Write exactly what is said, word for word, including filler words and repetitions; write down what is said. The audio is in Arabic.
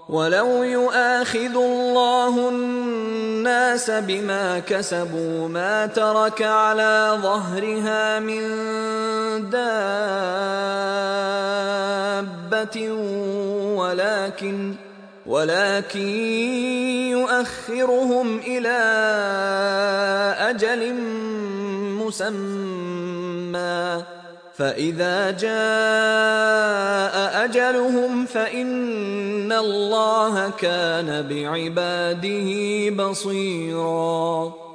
ولو يؤاخذ الله الناس بما كسبوا ما ترك على ظهرها من دابة ولكن ولكن يؤخرهم إلى أجل مسمى، فإذا جاء أجلهم فإن الله كان بعباده بصيرا.